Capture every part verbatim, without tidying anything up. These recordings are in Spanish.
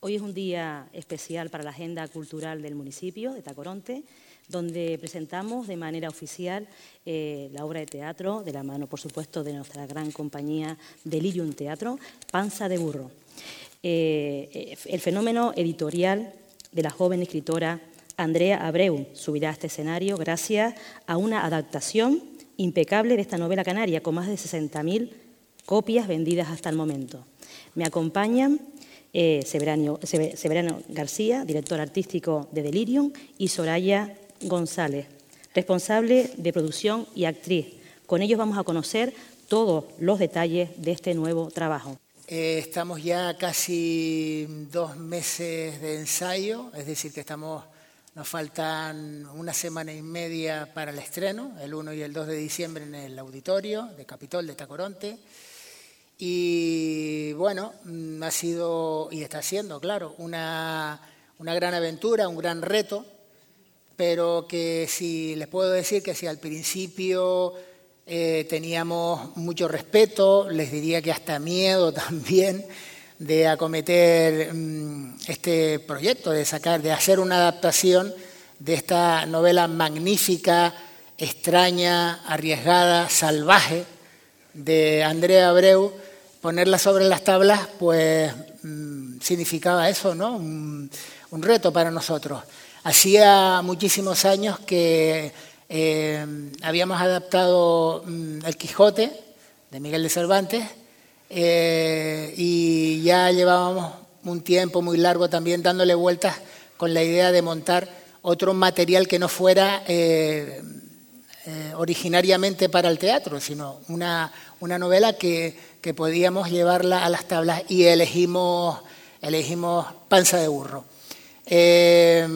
Hoy es un día especial para la agenda cultural del municipio de Tacoronte, donde presentamos de manera oficial eh, la obra de teatro, de la mano, por supuesto, de nuestra gran compañía Delirium Teatro, Panza de Burro. Eh, el fenómeno editorial de la joven escritora Andrea Abreu subirá a este escenario gracias a una adaptación impecable de esta novela canaria, con más de sesenta mil copias vendidas hasta el momento. Me acompañan eh, Severano, Severano García, director artístico de Delirium, y Soraya González, responsable de producción y actriz. Con ellos vamos a conocer todos los detalles de este nuevo trabajo. Eh, estamos ya casi dos meses de ensayo, es decir, que estamos, nos faltan una semana y media para el estreno, el uno y el dos de diciembre en el auditorio de Capitol de Tacoronte. Y bueno, ha sido y está siendo, claro, una, una gran aventura, un gran reto, pero que si les puedo decir que si al principio eh, teníamos mucho respeto, les diría que hasta miedo también de acometer um, este proyecto, de sacar, de hacer una adaptación de esta novela magnífica, extraña, arriesgada, salvaje de Andrea Abreu. Ponerla sobre las tablas, pues mmm, significaba eso, ¿no? Un, un reto para nosotros. Hacía muchísimos años que eh, habíamos adaptado mmm, El Quijote de Miguel de Cervantes eh, y ya llevábamos un tiempo muy largo también dándole vueltas con la idea de montar otro material que no fuera eh, eh, originariamente para el teatro, sino una, una novela que que podíamos llevarla a las tablas y elegimos, elegimos Panza de Burro. Eh,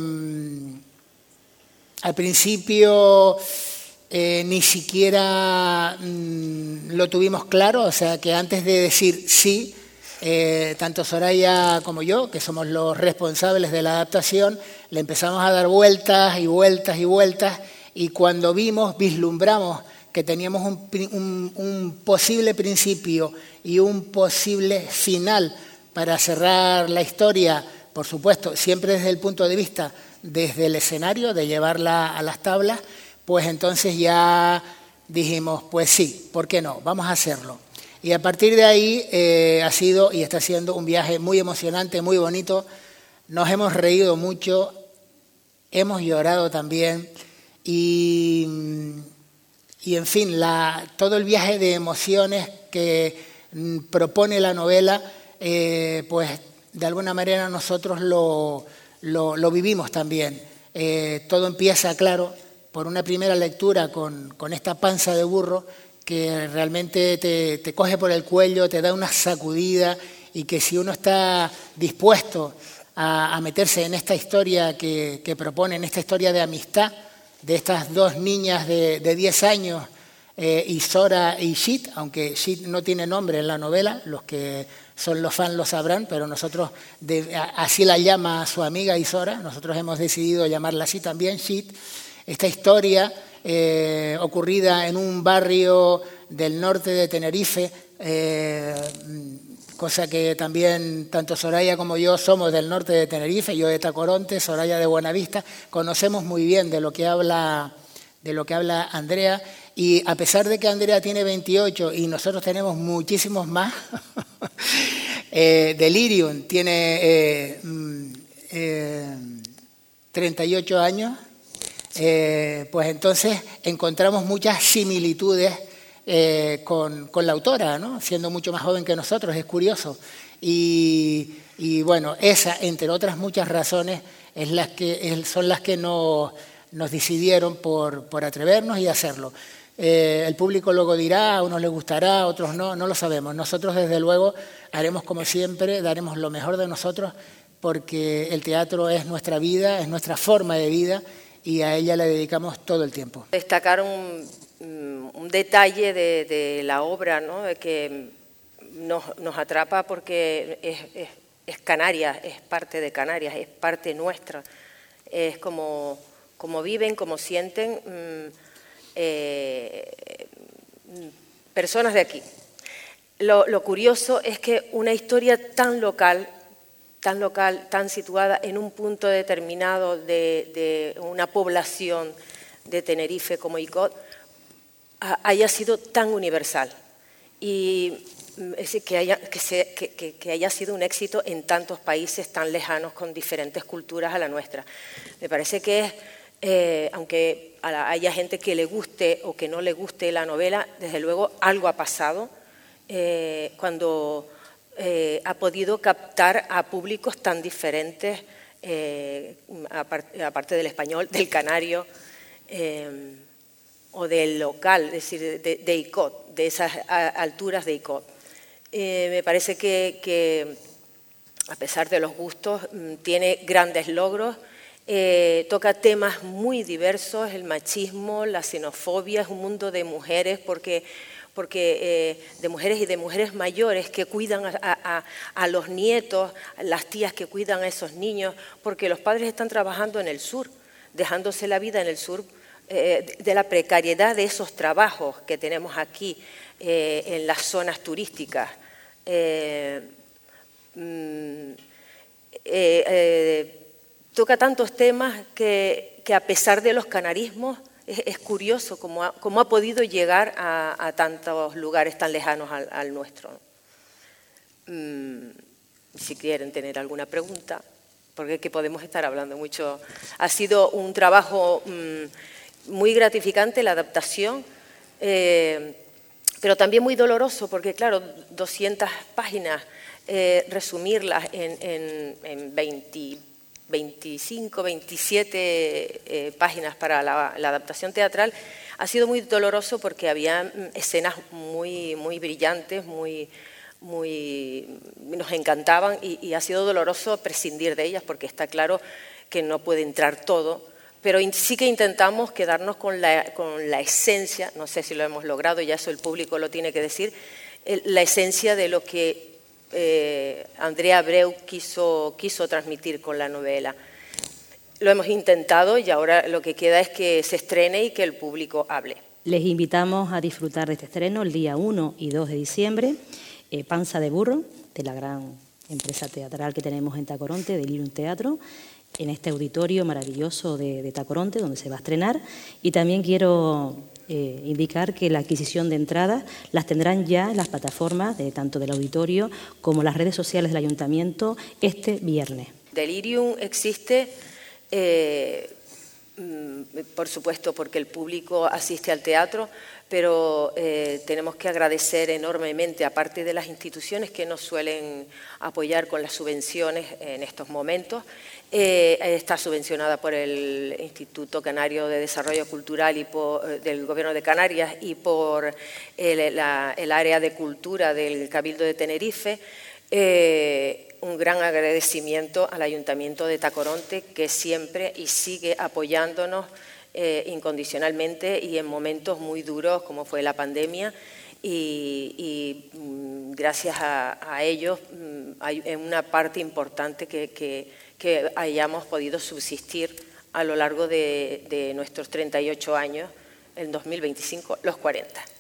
al principio eh, ni siquiera mmm, lo tuvimos claro, o sea que antes de decir sí, eh, tanto Soraya como yo, que somos los responsables de la adaptación, le empezamos a dar vueltas y vueltas y vueltas, y cuando vimos, vislumbramos que teníamos un, un, un posible principio y un posible final para cerrar la historia, por supuesto, siempre desde el punto de vista, desde el escenario, de llevarla a las tablas, pues entonces ya dijimos, pues sí, ¿por qué no? Vamos a hacerlo. Y a partir de ahí eh, ha sido y está siendo un viaje muy emocionante, muy bonito. Nos hemos reído mucho, hemos llorado también y... Y, en fin, la, todo el viaje de emociones que mm, propone la novela, eh, pues de alguna manera nosotros lo, lo, lo vivimos también. Eh, todo empieza, claro, por una primera lectura con, con esta panza de burro que realmente te, te coge por el cuello, te da una sacudida y que si uno está dispuesto a, a meterse en esta historia que, que propone, en esta historia de amistad, de estas dos niñas de, de diez años, eh, Isora y Shit, aunque Shit no tiene nombre en la novela, los que son los fans lo sabrán, pero nosotros, de, a, así la llama su amiga Isora, nosotros hemos decidido llamarla así también, Shit. Esta historia eh, ocurrida en un barrio del norte de Tenerife, eh, cosa que también tanto Soraya como yo somos del norte de Tenerife, yo de Tacoronte, Soraya de Buenavista, conocemos muy bien de lo que habla, de lo que habla Andrea, y a pesar de que Andrea tiene veintiocho y nosotros tenemos muchísimos más, eh, Delirium tiene eh, eh, treinta y ocho años, eh, pues entonces encontramos muchas similitudes Eh, con, con la autora, ¿no? Siendo mucho más joven que nosotros, es curioso. Y, y bueno, esa, entre otras muchas razones, es las que, es, son las que nos, nos decidieron por, por atrevernos y hacerlo. Eh, el público luego dirá, a unos les gustará, a otros no, no lo sabemos. Nosotros, desde luego, haremos como siempre, daremos lo mejor de nosotros, porque el teatro es nuestra vida, es nuestra forma de vida, y a ella le dedicamos todo el tiempo. Destacar un, un detalle de, de la obra, ¿no? Que nos, nos atrapa porque es, es, es Canarias, es parte de Canarias, es parte nuestra. Es como, como viven, como sienten mmm, eh, personas de aquí. Lo, lo curioso es que una historia tan local, tan local, tan situada en un punto determinado de, de una población de Tenerife como Icod, haya sido tan universal y es decir, que, haya, que, se, que, que, que haya sido un éxito en tantos países tan lejanos con diferentes culturas a la nuestra. Me parece que es, eh, aunque haya gente que le guste o que no le guste la novela, desde luego algo ha pasado eh, cuando eh, ha podido captar a públicos tan diferentes, eh, aparte, aparte del español, del canario, eh, o del local, es decir, de, de Icod, de esas alturas de Icod. Eh, me parece que, que, a pesar de los gustos, tiene grandes logros, eh, toca temas muy diversos, el machismo, la xenofobia, es un mundo de mujeres, porque, porque eh, de mujeres y de mujeres mayores que cuidan a, a, a los nietos, las tías que cuidan a esos niños, porque los padres están trabajando en el sur, dejándose la vida en el sur, eh, de la precariedad de esos trabajos que tenemos aquí, Eh, en las zonas turísticas. Eh, mm, eh, eh, toca tantos temas que, que a pesar de los canarismos es, es curioso cómo ha, cómo ha podido llegar a, a tantos lugares tan lejanos al, al nuestro. Mm, si quieren tener alguna pregunta, porque es que podemos estar hablando mucho. Ha sido un trabajo mm, muy gratificante la adaptación, eh, pero también muy doloroso, porque claro, doscientas páginas, eh, resumirlas en, en, en veinte, veinticinco, veintisiete eh, páginas para la, la adaptación teatral, ha sido muy doloroso porque había escenas muy, muy brillantes, muy, muy, nos encantaban y, y ha sido doloroso prescindir de ellas porque está claro que no puede entrar todo. Pero sí que intentamos quedarnos con la, con la esencia, no sé si lo hemos logrado, ya eso el público lo tiene que decir, la esencia de lo que eh, Andrea Abreu quiso, quiso transmitir con la novela. Lo hemos intentado y ahora lo que queda es que se estrene y que el público hable. Les invitamos a disfrutar de este estreno el día uno y dos de diciembre, eh, Panza de Burro, de la gran empresa teatral que tenemos en Tacoronte, de Lirium Teatro, en este auditorio maravilloso de, de Tacoronte, donde se va a estrenar. Y también quiero eh, indicar que la adquisición de entradas las tendrán ya en las plataformas de tanto del auditorio como las redes sociales del Ayuntamiento este viernes. Delirium existe, eh, por supuesto, porque el público asiste al teatro, pero eh, tenemos que agradecer enormemente, aparte de las instituciones que nos suelen apoyar con las subvenciones en estos momentos. Eh, está subvencionada por el Instituto Canario de Desarrollo Cultural y por, del Gobierno de Canarias y por el, la, el área de cultura del Cabildo de Tenerife. Eh, un gran agradecimiento al Ayuntamiento de Tacoronte, que siempre y sigue apoyándonos eh, incondicionalmente y en momentos muy duros como fue la pandemia, y, y mm, gracias a, a ellos mm, hay una parte importante que, que, que hayamos podido subsistir a lo largo de, de nuestros treinta y ocho años, en dos mil veinticinco, los cuarenta.